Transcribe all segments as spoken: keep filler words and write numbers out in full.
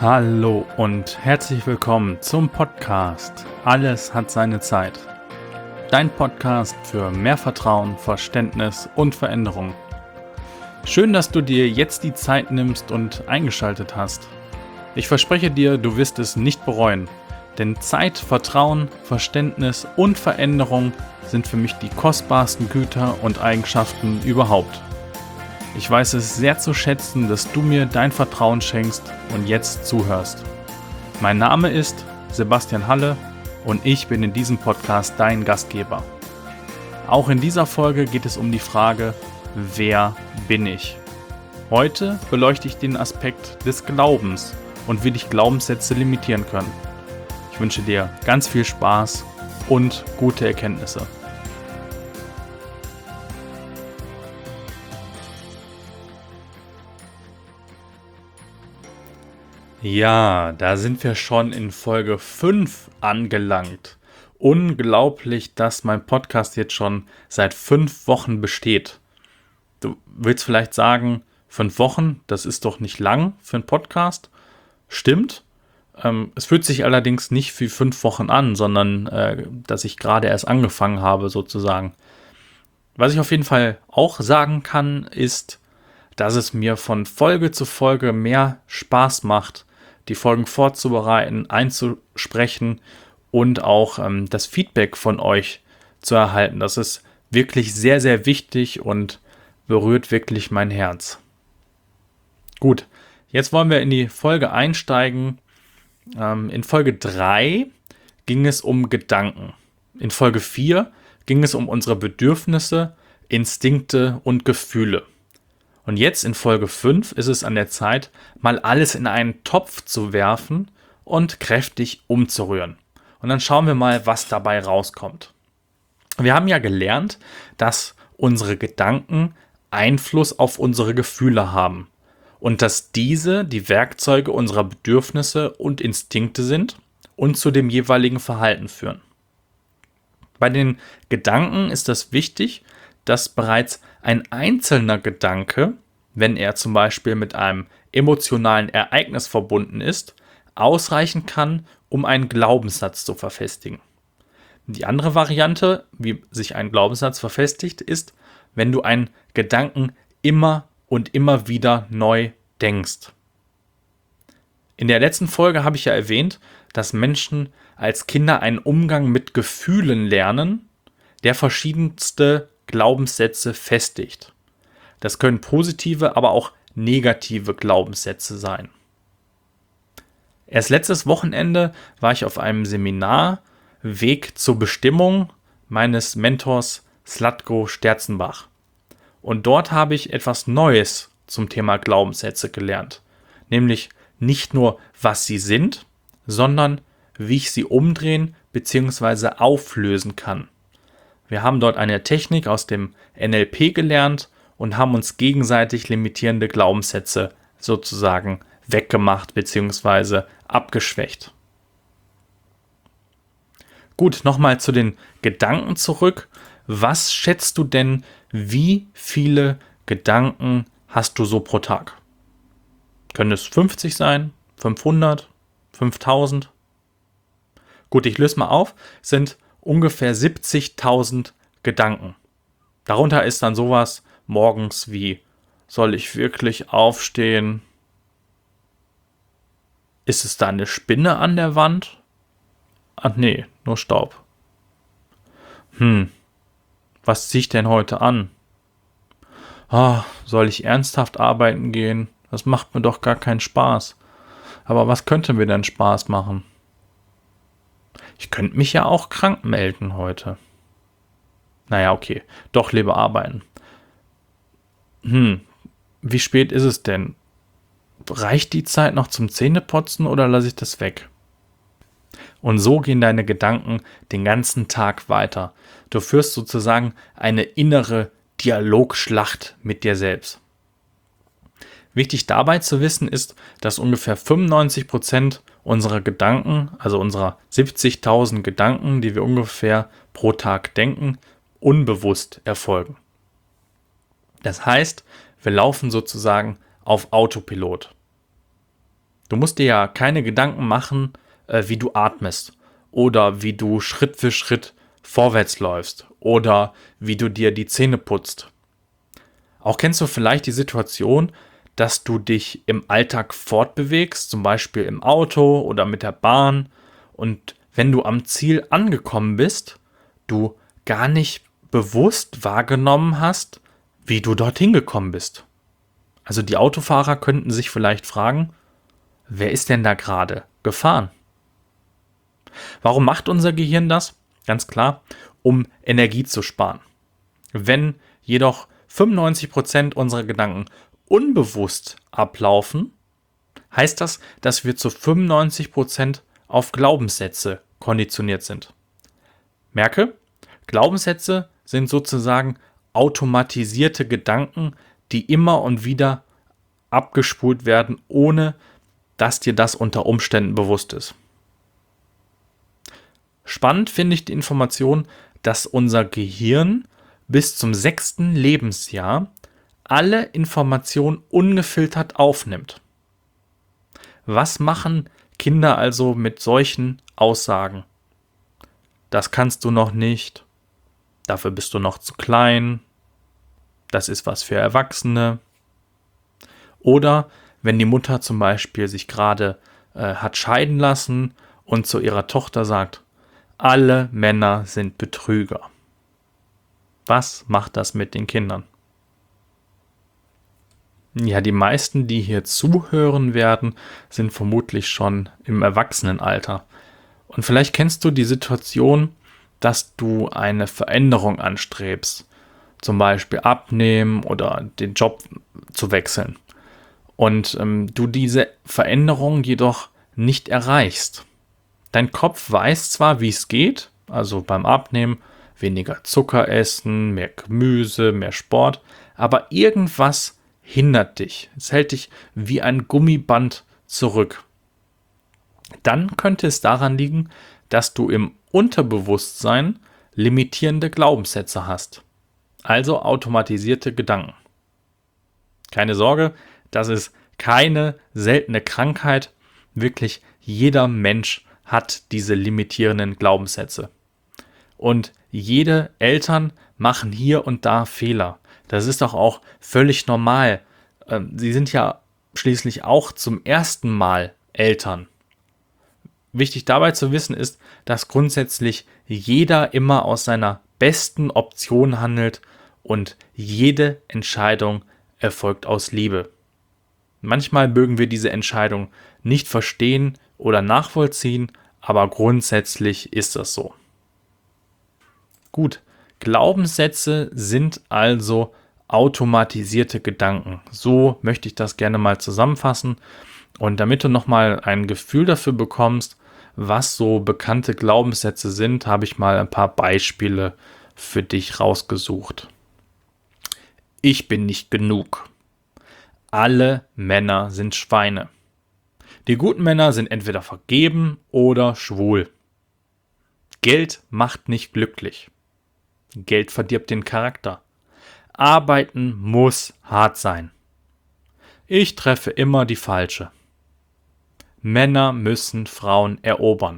Hallo und herzlich willkommen zum Podcast Alles hat seine Zeit. Dein Podcast für mehr Vertrauen, Verständnis und Veränderung. Schön, dass du dir jetzt die Zeit nimmst und eingeschaltet hast. Ich verspreche dir, du wirst es nicht bereuen, denn Zeit, Vertrauen, Verständnis und Veränderung sind für mich die kostbarsten Güter und Eigenschaften überhaupt. Ich weiß es sehr zu schätzen, dass du mir dein Vertrauen schenkst und jetzt zuhörst. Mein Name ist Sebastian Halle und ich bin in diesem Podcast dein Gastgeber. Auch in dieser Folge geht es um die Frage, wer bin ich? Heute beleuchte ich den Aspekt des Glaubens und wie dich Glaubenssätze limitieren können. Ich wünsche dir ganz viel Spaß und gute Erkenntnisse. Ja, da sind wir schon in Folge fünf angelangt. Unglaublich, dass mein Podcast jetzt schon seit fünf Wochen besteht. Du willst vielleicht sagen, fünf Wochen, das ist doch nicht lang für einen Podcast. Stimmt. Ähm, es fühlt sich allerdings nicht wie fünf Wochen an, sondern äh, dass ich gerade erst angefangen habe sozusagen. Was ich auf jeden Fall auch sagen kann, ist, dass es mir von Folge zu Folge mehr Spaß macht, die Folgen vorzubereiten, einzusprechen und auch ähm, das Feedback von euch zu erhalten. Das ist wirklich sehr, sehr wichtig und berührt wirklich mein Herz. Gut, jetzt wollen wir in die Folge einsteigen. Ähm, in Folge drei ging es um Gedanken. In Folge vier ging es um unsere Bedürfnisse, Instinkte und Gefühle. Und jetzt in Folge fünf ist es an der Zeit, mal alles in einen Topf zu werfen und kräftig umzurühren. Und dann schauen wir mal, was dabei rauskommt. Wir haben ja gelernt, dass unsere Gedanken Einfluss auf unsere Gefühle haben und dass diese die Werkzeuge unserer Bedürfnisse und Instinkte sind und zu dem jeweiligen Verhalten führen. Bei den Gedanken ist es wichtig, dass bereits ein einzelner Gedanke, wenn er zum Beispiel mit einem emotionalen Ereignis verbunden ist, ausreichen kann, um einen Glaubenssatz zu verfestigen. Die andere Variante, wie sich ein Glaubenssatz verfestigt, ist, wenn du einen Gedanken immer und immer wieder neu denkst. In der letzten Folge habe ich ja erwähnt, dass Menschen als Kinder einen Umgang mit Gefühlen lernen, der verschiedenste Glaubenssätze festigt. Das können positive, aber auch negative Glaubenssätze sein. Erst letztes Wochenende war ich auf einem Seminar Weg zur Bestimmung meines Mentors Zlatko Sterzenbach. Und dort habe ich etwas Neues zum Thema Glaubenssätze gelernt. Nämlich nicht nur, was sie sind, sondern wie ich sie umdrehen bzw. auflösen kann. Wir haben dort eine Technik aus dem N L P gelernt und haben uns gegenseitig limitierende Glaubenssätze sozusagen weggemacht bzw. abgeschwächt. Gut, nochmal zu den Gedanken zurück. Was schätzt du denn, wie viele Gedanken hast du so pro Tag? Können es fünfzig sein, fünfhundert, fünftausend? Gut, ich löse mal auf, sind ungefähr siebzigtausend Gedanken. Darunter ist dann sowas morgens wie, soll ich wirklich aufstehen? Ist es da eine Spinne an der Wand? Ach nee, nur Staub. Hm, was zieh ich denn heute an? Ah, soll ich ernsthaft arbeiten gehen? Das macht mir doch gar keinen Spaß. Aber was könnte mir denn Spaß machen? Ich könnte mich ja auch krank melden heute. Naja, okay. Doch lieber arbeiten. Hm, wie spät ist es denn? Reicht die Zeit noch zum Zähneputzen oder lasse ich das weg? Und so gehen deine Gedanken den ganzen Tag weiter. Du führst sozusagen eine innere Dialogschlacht mit dir selbst. Wichtig dabei zu wissen ist, dass ungefähr fünfundneunzig Prozent unserer Gedanken, also unserer siebzigtausend Gedanken, die wir ungefähr pro Tag denken, unbewusst erfolgen. Das heißt, wir laufen sozusagen auf Autopilot. Du musst dir ja keine Gedanken machen, äh, wie du atmest oder wie du Schritt für Schritt vorwärts läufst oder wie du dir die Zähne putzt. Auch kennst du vielleicht die Situation, dass du dich im Alltag fortbewegst, zum Beispiel im Auto oder mit der Bahn, und wenn du am Ziel angekommen bist, du gar nicht bewusst wahrgenommen hast, wie du dorthin gekommen bist. Also die Autofahrer könnten sich vielleicht fragen, wer ist denn da gerade gefahren? Warum macht unser Gehirn das? Ganz klar, um Energie zu sparen. Wenn jedoch fünfundneunzig Prozent unserer Gedanken unbewusst ablaufen, heißt das, dass wir zu fünfundneunzig Prozent auf Glaubenssätze konditioniert sind. Merke, Glaubenssätze sind sozusagen automatisierte Gedanken, die immer und wieder abgespult werden, ohne dass dir das unter Umständen bewusst ist. Spannend finde ich die Information, dass unser Gehirn bis zum sechsten Lebensjahr alle Informationen ungefiltert aufnimmt. Was machen Kinder also mit solchen Aussagen? Das kannst du noch nicht, dafür bist du noch zu klein, das ist was für Erwachsene. Oder wenn die Mutter zum Beispiel sich gerade äh, hat scheiden lassen und zu ihrer Tochter sagt, alle Männer sind Betrüger. Was macht das mit den Kindern? Ja, die meisten, die hier zuhören werden, sind vermutlich schon im Erwachsenenalter. Und vielleicht kennst du die Situation, dass du eine Veränderung anstrebst, zum Beispiel abnehmen oder den Job zu wechseln. Und ähm, du diese Veränderung jedoch nicht erreichst. Dein Kopf weiß zwar, wie es geht, also beim Abnehmen, weniger Zucker essen, mehr Gemüse, mehr Sport, aber irgendwas hindert dich. Es hält dich wie ein Gummiband zurück. Dann könnte es daran liegen, dass du im Unterbewusstsein limitierende Glaubenssätze hast, also automatisierte Gedanken. Keine Sorge, das ist keine seltene Krankheit. Wirklich jeder Mensch hat diese limitierenden Glaubenssätze. Und jede Eltern machen hier und da Fehler. Das ist doch auch völlig normal. Sie sind ja schließlich auch zum ersten Mal Eltern. Wichtig dabei zu wissen ist, dass grundsätzlich jeder immer aus seiner besten Option handelt und jede Entscheidung erfolgt aus Liebe. Manchmal mögen wir diese Entscheidung nicht verstehen oder nachvollziehen, aber grundsätzlich ist das so. Gut, Glaubenssätze sind also automatisierte Gedanken. So möchte ich das gerne mal zusammenfassen. Und damit du nochmal ein Gefühl dafür bekommst, was so bekannte Glaubenssätze sind, habe ich mal ein paar Beispiele für dich rausgesucht. Ich bin nicht genug. Alle Männer sind Schweine. Die guten Männer sind entweder vergeben oder schwul. Geld macht nicht glücklich. Geld verdirbt den Charakter. Arbeiten muss hart sein. Ich treffe immer die Falsche. Männer müssen Frauen erobern.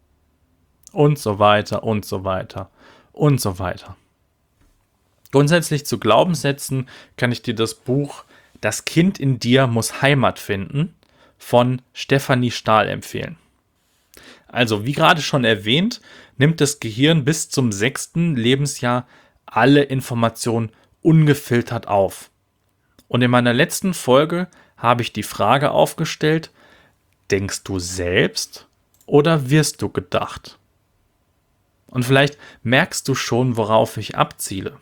Und so weiter und so weiter und so weiter. Grundsätzlich zu Glaubenssätzen kann ich dir das Buch Das Kind in dir muss Heimat finden von Stefanie Stahl empfehlen. Also, wie gerade schon erwähnt, nimmt das Gehirn bis zum sechsten Lebensjahr alle Informationen ungefiltert auf. Und in meiner letzten Folge habe ich die Frage aufgestellt, denkst du selbst oder wirst du gedacht? Und vielleicht merkst du schon, worauf ich abziele.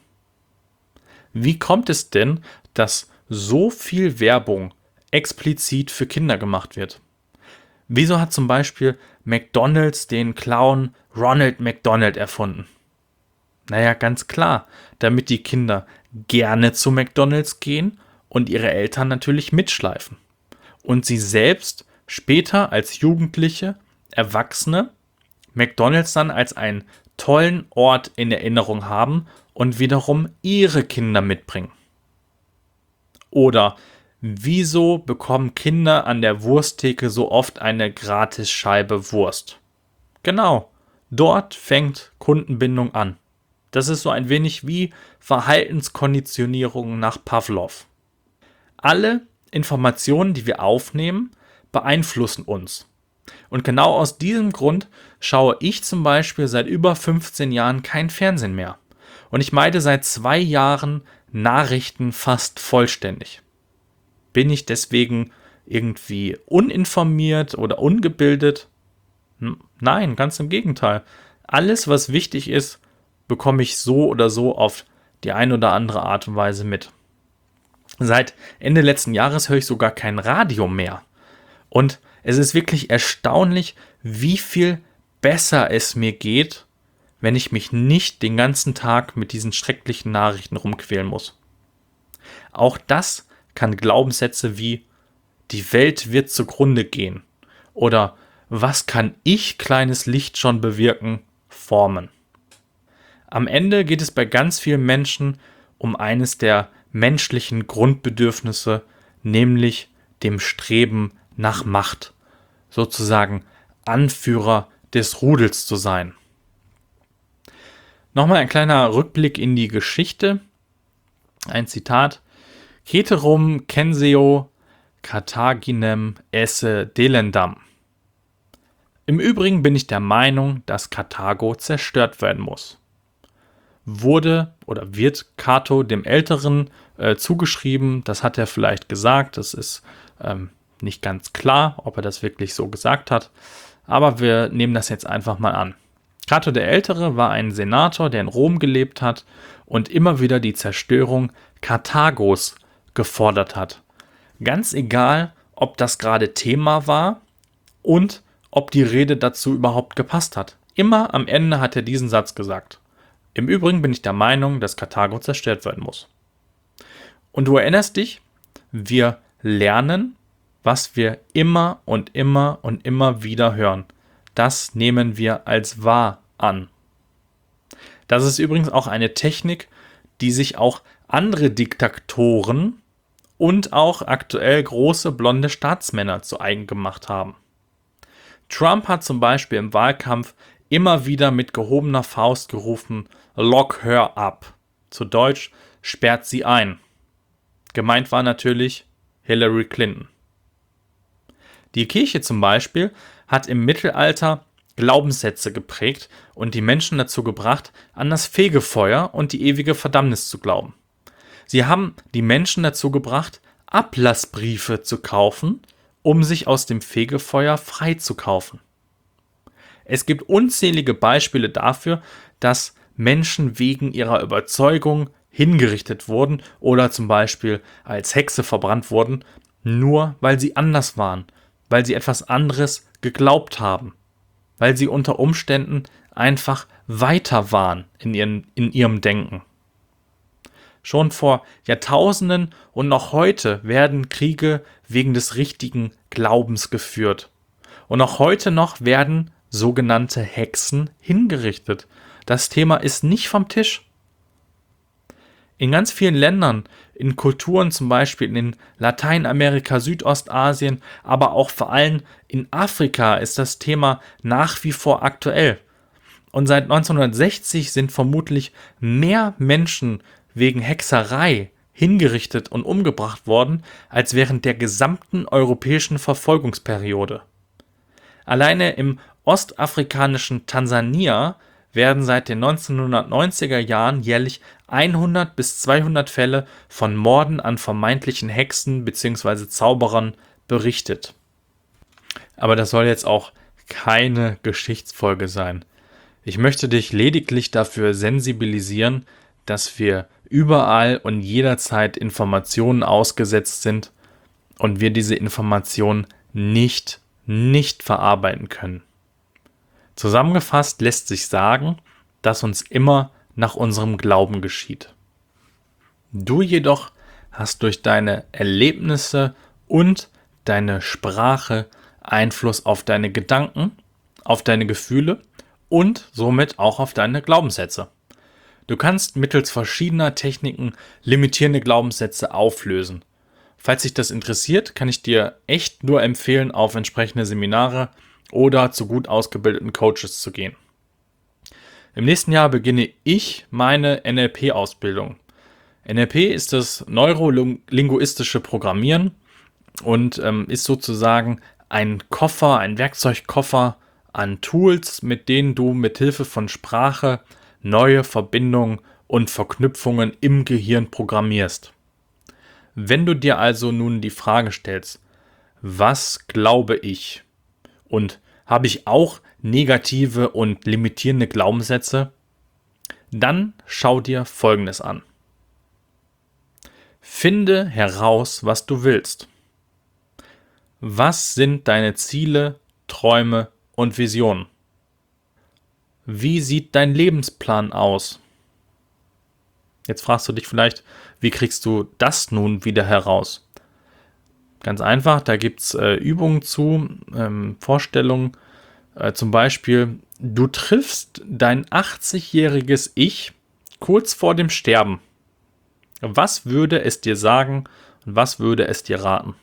Wie kommt es denn, dass so viel Werbung explizit für Kinder gemacht wird? Wieso hat zum Beispiel McDonald's den Clown Ronald McDonald erfunden? Naja, ganz klar, damit die Kinder gerne zu McDonald's gehen und ihre Eltern natürlich mitschleifen. Und sie selbst später als Jugendliche, Erwachsene McDonald's dann als einen tollen Ort in Erinnerung haben und wiederum ihre Kinder mitbringen. Oder Wieso bekommen Kinder an der Wursttheke so oft eine Gratisscheibe Wurst? Genau, dort fängt Kundenbindung an. Das ist so ein wenig wie Verhaltenskonditionierung nach Pavlov. Alle Informationen, die wir aufnehmen, beeinflussen uns. Und genau aus diesem Grund schaue ich zum Beispiel seit über fünfzehn Jahren kein Fernsehen mehr. Und ich meide seit zwei Jahren Nachrichten fast vollständig. Bin ich deswegen irgendwie uninformiert oder ungebildet? Nein, ganz im Gegenteil. Alles, was wichtig ist, bekomme ich so oder so auf die eine oder andere Art und Weise mit. Seit Ende letzten Jahres höre ich sogar kein Radio mehr. Und es ist wirklich erstaunlich, wie viel besser es mir geht, wenn ich mich nicht den ganzen Tag mit diesen schrecklichen Nachrichten rumquälen muss. Auch das kann Glaubenssätze wie die Welt wird zugrunde gehen oder was kann ich, kleines Licht, schon bewirken, formen. Am Ende geht es bei ganz vielen Menschen um eines der menschlichen Grundbedürfnisse, nämlich dem Streben nach Macht, sozusagen Anführer des Rudels zu sein. Nochmal ein kleiner Rückblick in die Geschichte. Ein Zitat. Ceterum censeo Carthaginem esse delendam. Im Übrigen bin ich der Meinung, dass Karthago zerstört werden muss. Wurde oder wird Cato dem Älteren äh, zugeschrieben, das hat er vielleicht gesagt, das ist ähm, nicht ganz klar, ob er das wirklich so gesagt hat, aber wir nehmen das jetzt einfach mal an. Cato der Ältere war ein Senator, der in Rom gelebt hat und immer wieder die Zerstörung Karthagos gefordert hat. Ganz egal, ob das gerade Thema war und ob die Rede dazu überhaupt gepasst hat. Immer am Ende hat er diesen Satz gesagt. Im Übrigen bin ich der Meinung, dass Karthago zerstört werden muss. Und du erinnerst dich, wir lernen, was wir immer und immer und immer wieder hören. Das nehmen wir als wahr an. Das ist übrigens auch eine Technik, die sich auch andere Diktatoren und auch aktuell große blonde Staatsmänner zu eigen gemacht haben. Trump hat zum Beispiel im Wahlkampf immer wieder mit gehobener Faust gerufen, lock her up. Zu Deutsch, sperrt sie ein. Gemeint war natürlich Hillary Clinton. Die Kirche zum Beispiel hat im Mittelalter Glaubenssätze geprägt und die Menschen dazu gebracht, an das Fegefeuer und die ewige Verdammnis zu glauben. Sie haben die Menschen dazu gebracht, Ablassbriefe zu kaufen, um sich aus dem Fegefeuer frei zu kaufen. Es gibt unzählige Beispiele dafür, dass Menschen wegen ihrer Überzeugung hingerichtet wurden oder zum Beispiel als Hexe verbrannt wurden, nur weil sie anders waren, weil sie etwas anderes geglaubt haben, weil sie unter Umständen einfach weiter waren in, ihren, in ihrem Denken. Schon vor Jahrtausenden und noch heute werden Kriege wegen des richtigen Glaubens geführt. Und auch heute noch werden sogenannte Hexen hingerichtet. Das Thema ist nicht vom Tisch. In ganz vielen Ländern, in Kulturen zum Beispiel in Lateinamerika, Südostasien, aber auch vor allem in Afrika ist das Thema nach wie vor aktuell. Und seit neunzehnhundertsechzig sind vermutlich mehr Menschen wegen Hexerei hingerichtet und umgebracht worden, als während der gesamten europäischen Verfolgungsperiode. Alleine im ostafrikanischen Tansania werden seit den neunzehnhundertneunziger Jahren jährlich hundert bis zweihundert Fälle von Morden an vermeintlichen Hexen bzw. Zauberern berichtet. Aber das soll jetzt auch keine Geschichtsfolge sein. Ich möchte dich lediglich dafür sensibilisieren, dass wir überall und jederzeit Informationen ausgesetzt sind und wir diese Informationen nicht, nicht verarbeiten können. Zusammengefasst lässt sich sagen, dass uns immer nach unserem Glauben geschieht. Du jedoch hast durch deine Erlebnisse und deine Sprache Einfluss auf deine Gedanken, auf deine Gefühle und somit auch auf deine Glaubenssätze. Du kannst mittels verschiedener Techniken limitierende Glaubenssätze auflösen. Falls dich das interessiert, kann ich dir echt nur empfehlen, auf entsprechende Seminare oder zu gut ausgebildeten Coaches zu gehen. Im nächsten Jahr beginne ich meine N L P-Ausbildung. N L P ist das neurolinguistische Programmieren und ähm, ist sozusagen ein Koffer, ein Werkzeugkoffer an Tools, mit denen du mit Hilfe von Sprache neue Verbindungen und Verknüpfungen im Gehirn programmierst. Wenn du dir also nun die Frage stellst, was glaube ich und habe ich auch negative und limitierende Glaubenssätze, dann schau dir Folgendes an. Finde heraus, was du willst. Was sind deine Ziele, Träume und Visionen? Wie sieht dein Lebensplan aus? Jetzt fragst du dich vielleicht, wie kriegst du das nun wieder heraus? Ganz einfach, da gibt es äh, Übungen zu, ähm, Vorstellungen. Äh, zum Beispiel, du triffst dein achtzigjähriges Ich kurz vor dem Sterben. Was würde es dir sagen und was würde es dir raten?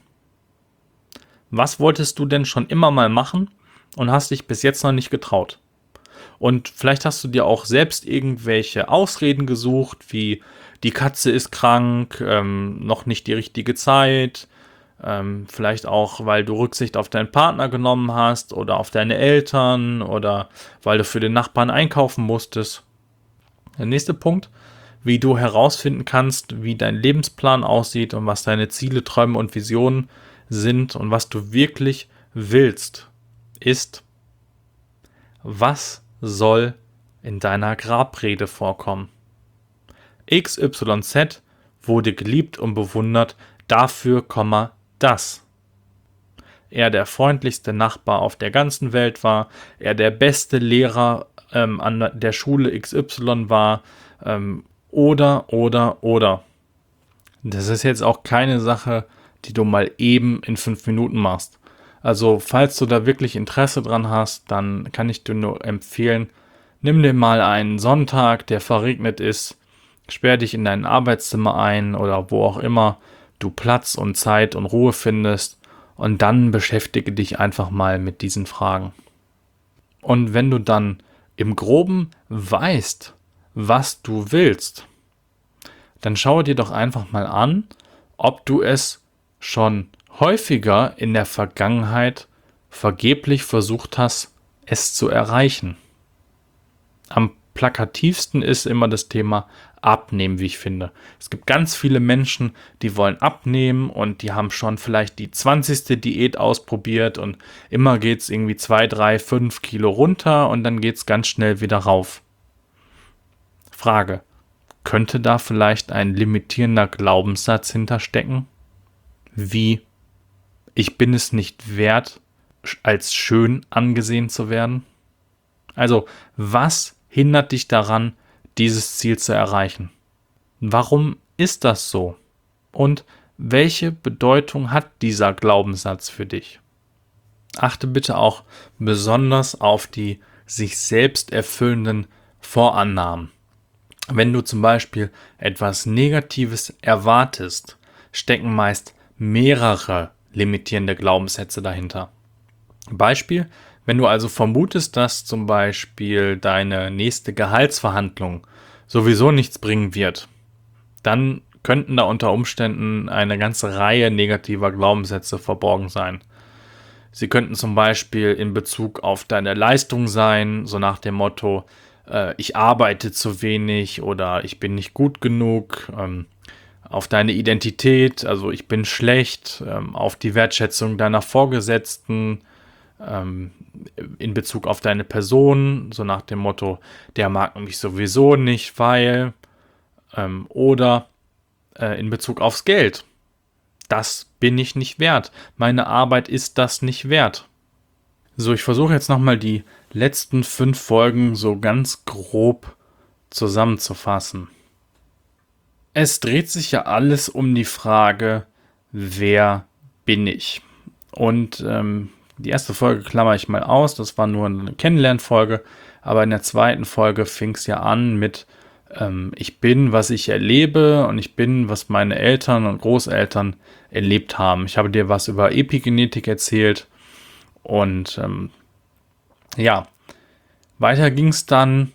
Was wolltest du denn schon immer mal machen und hast dich bis jetzt noch nicht getraut? Und vielleicht hast du dir auch selbst irgendwelche Ausreden gesucht, wie die Katze ist krank, ähm, noch nicht die richtige Zeit, ähm, vielleicht auch, weil du Rücksicht auf deinen Partner genommen hast oder auf deine Eltern oder weil du für den Nachbarn einkaufen musstest. Der nächste Punkt, wie du herausfinden kannst, wie dein Lebensplan aussieht und was deine Ziele, Träume und Visionen sind und was du wirklich willst, ist, was soll in deiner Grabrede vorkommen. X Y Z wurde geliebt und bewundert, dafür, das. Er der freundlichste Nachbar auf der ganzen Welt war, er der beste Lehrer ähm, an der Schule X Y war, ähm, oder, oder, oder. Das ist jetzt auch keine Sache, die du mal eben in fünf Minuten machst. Also, falls du da wirklich Interesse dran hast, dann kann ich dir nur empfehlen, nimm dir mal einen Sonntag, der verregnet ist, sperr dich in dein Arbeitszimmer ein oder wo auch immer du Platz und Zeit und Ruhe findest und dann beschäftige dich einfach mal mit diesen Fragen. Und wenn du dann im Groben weißt, was du willst, dann schaue dir doch einfach mal an, ob du es schon häufiger in der Vergangenheit vergeblich versucht hast, es zu erreichen. Am plakativsten ist immer das Thema Abnehmen, wie ich finde. Es gibt ganz viele Menschen, die wollen abnehmen und die haben schon vielleicht die zwanzigste Diät ausprobiert und immer geht es irgendwie zwei, drei, fünf Kilo runter und dann geht es ganz schnell wieder rauf. Frage, könnte da vielleicht ein limitierender Glaubenssatz hinterstecken? Wie, ich bin es nicht wert, als schön angesehen zu werden? Also, was hindert dich daran, dieses Ziel zu erreichen? Warum ist das so? Und welche Bedeutung hat dieser Glaubenssatz für dich? Achte bitte auch besonders auf die sich selbst erfüllenden Vorannahmen. Wenn du zum Beispiel etwas Negatives erwartest, stecken meist mehrere limitierende Glaubenssätze dahinter. Beispiel, wenn du also vermutest, dass zum Beispiel deine nächste Gehaltsverhandlung sowieso nichts bringen wird, dann könnten da unter Umständen eine ganze Reihe negativer Glaubenssätze verborgen sein. Sie könnten zum Beispiel in Bezug auf deine Leistung sein, so nach dem Motto, äh, ich arbeite zu wenig oder ich bin nicht gut genug, ähm, auf deine Identität, also ich bin schlecht, ähm, auf die Wertschätzung deiner Vorgesetzten, ähm, in Bezug auf deine Person, so nach dem Motto, der mag mich sowieso nicht, weil, ähm, oder äh, in Bezug aufs Geld. Das bin ich nicht wert. Meine Arbeit ist das nicht wert. So, ich versuche jetzt nochmal die letzten fünf Folgen so ganz grob zusammenzufassen. Es dreht sich ja alles um die Frage, wer bin ich? Und ähm, die erste Folge klammer ich mal aus, das war nur eine Kennenlernfolge, aber in der zweiten Folge fing es ja an mit, ähm, ich bin, was ich erlebe und ich bin, was meine Eltern und Großeltern erlebt haben. Ich habe dir was über Epigenetik erzählt und ähm, ja, weiter ging es dann.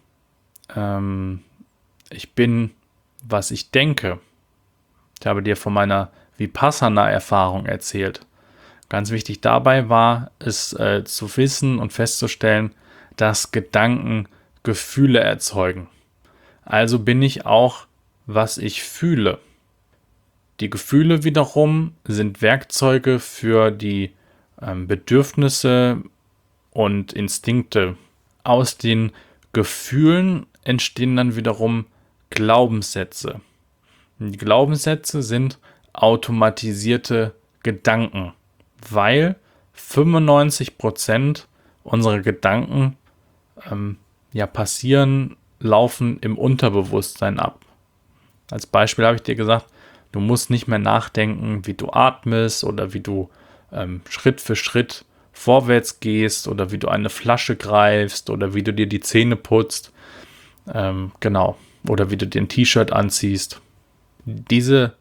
Ähm, ich bin, was ich denke. Ich habe dir von meiner Vipassana-Erfahrung erzählt. Ganz wichtig dabei war es äh, zu wissen und festzustellen, dass Gedanken Gefühle erzeugen. Also bin ich auch, was ich fühle. Die Gefühle wiederum sind Werkzeuge für die ähm, Bedürfnisse und Instinkte. Aus den Gefühlen entstehen dann wiederum Glaubenssätze. Die Glaubenssätze sind automatisierte Gedanken, weil fünfundneunzig Prozent unserer Gedanken ähm, ja passieren, laufen im Unterbewusstsein ab. Als Beispiel habe ich dir gesagt, du musst nicht mehr nachdenken, wie du atmest oder wie du ähm, Schritt für Schritt vorwärts gehst oder wie du eine Flasche greifst oder wie du dir die Zähne putzt. Ähm, genau. Oder wie du dir ein T-Shirt anziehst. Diese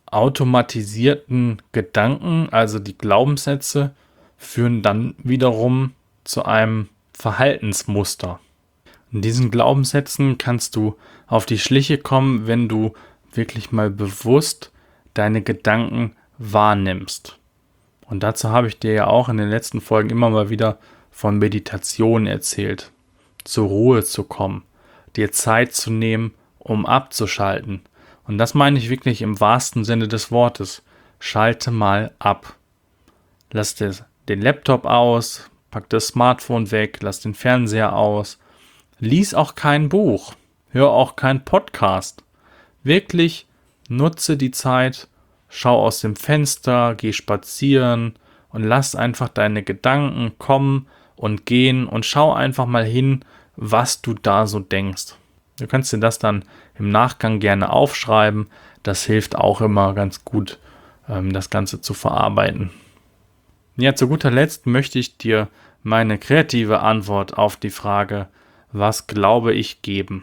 automatisierten Gedanken, also die Glaubenssätze, führen dann wiederum zu einem Verhaltensmuster. In diesen Glaubenssätzen kannst du auf die Schliche kommen, wenn du wirklich mal bewusst deine Gedanken wahrnimmst. Und dazu habe ich dir ja auch in den letzten Folgen immer mal wieder von Meditation erzählt. Zur Ruhe zu kommen, dir Zeit zu nehmen, um abzuschalten. Und das meine ich wirklich im wahrsten Sinne des Wortes. Schalte mal ab. Lass den Laptop aus, pack das Smartphone weg, lass den Fernseher aus. Lies auch kein Buch, hör auch keinen Podcast. Wirklich nutze die Zeit, schau aus dem Fenster, geh spazieren und lass einfach deine Gedanken kommen und gehen und schau einfach mal hin, was du da so denkst. Du kannst dir das dann im Nachgang gerne aufschreiben. Das hilft auch immer ganz gut, das Ganze zu verarbeiten. Ja, zu guter Letzt möchte ich dir meine kreative Antwort auf die Frage, was glaube ich, geben.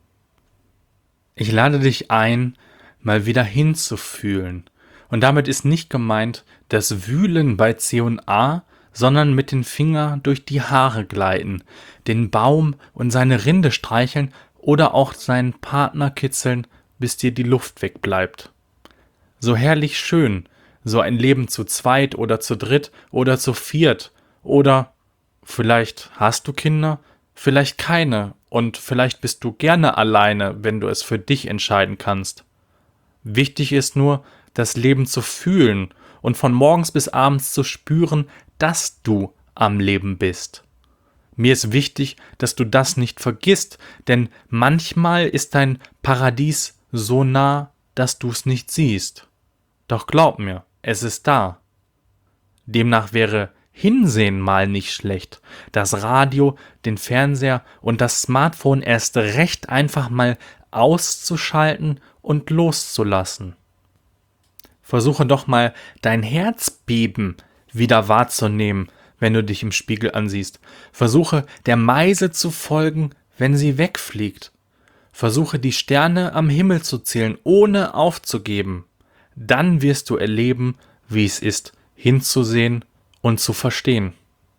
Ich lade dich ein, mal wieder hinzufühlen. Und damit ist nicht gemeint das Wühlen bei C und A, sondern mit den Fingern durch die Haare gleiten, den Baum und seine Rinde streicheln oder auch seinen Partner kitzeln, bis dir die Luft wegbleibt. So herrlich schön, so ein Leben zu zweit oder zu dritt oder zu viert oder vielleicht hast du Kinder, vielleicht keine und vielleicht bist du gerne alleine, wenn du es für dich entscheiden kannst. Wichtig ist nur, das Leben zu fühlen und von morgens bis abends zu spüren, dass du am Leben bist. Mir ist wichtig, dass du das nicht vergisst, denn manchmal ist dein Paradies so nah, dass du es nicht siehst. Doch glaub mir, es ist da. Demnach wäre Hinsehen mal nicht schlecht. Das Radio, den Fernseher und das Smartphone erst recht einfach mal auszuschalten und loszulassen. Versuche doch mal dein Herzbeben wieder wahrzunehmen, wenn du dich im Spiegel ansiehst. Versuche der Meise zu folgen, wenn sie wegfliegt. Versuche die Sterne am Himmel zu zählen, ohne aufzugeben. Dann wirst du erleben, wie es ist, hinzusehen und zu verstehen.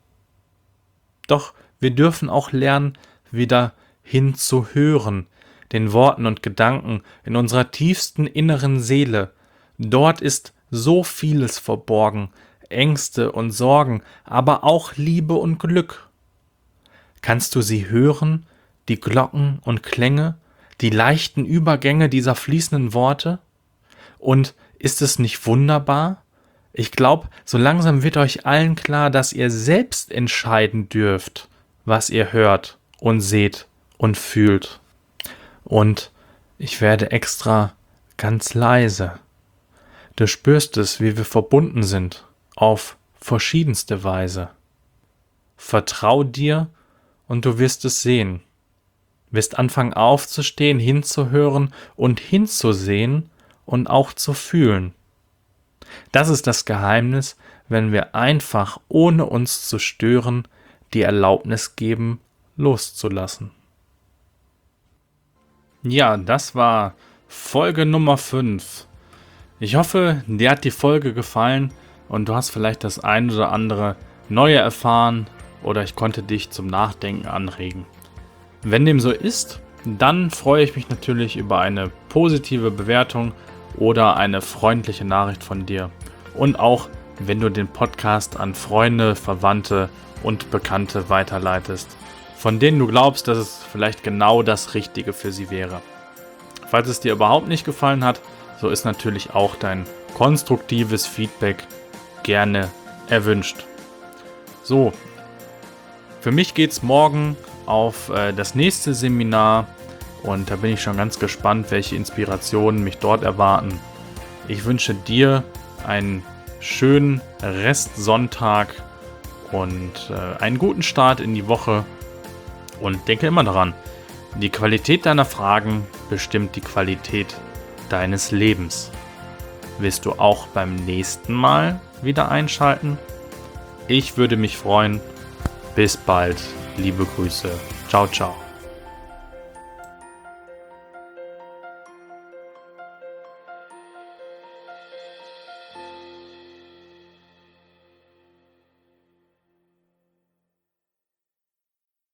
Doch wir dürfen auch lernen, wieder hinzuhören, den Worten und Gedanken in unserer tiefsten inneren Seele. Dort ist so vieles verborgen, Ängste und Sorgen, aber auch Liebe und Glück. Kannst du sie hören, die Glocken und Klänge, die leichten Übergänge dieser fließenden Worte? Und ist es nicht wunderbar? Ich glaube, so langsam wird euch allen klar, dass ihr selbst entscheiden dürft, was ihr hört und seht und fühlt. Und ich werde extra ganz leise. Du spürst es, wie wir verbunden sind, auf verschiedenste Weise. Vertrau dir und du wirst es sehen. Wirst anfangen aufzustehen, hinzuhören und hinzusehen und auch zu fühlen. Das ist das Geheimnis, wenn wir einfach, ohne uns zu stören, die Erlaubnis geben, loszulassen. Ja, das war Folge Nummer fünf. Ich hoffe, dir hat die Folge gefallen und du hast vielleicht das ein oder andere Neue erfahren oder ich konnte dich zum Nachdenken anregen. Wenn dem so ist, dann freue ich mich natürlich über eine positive Bewertung oder eine freundliche Nachricht von dir. Und auch, wenn du den Podcast an Freunde, Verwandte und Bekannte weiterleitest, von denen du glaubst, dass es vielleicht genau das Richtige für sie wäre. Falls es dir überhaupt nicht gefallen hat, so ist natürlich auch dein konstruktives Feedback gerne erwünscht. So, für mich geht's morgen auf äh, das nächste Seminar und da bin ich schon ganz gespannt, welche Inspirationen mich dort erwarten. Ich wünsche dir einen schönen Restsonntag und äh, einen guten Start in die Woche und denke immer daran, die Qualität deiner Fragen bestimmt die Qualität deines Lebens. Willst du auch beim nächsten Mal wieder einschalten? Ich würde mich freuen. Bis bald. Liebe Grüße. Ciao, ciao.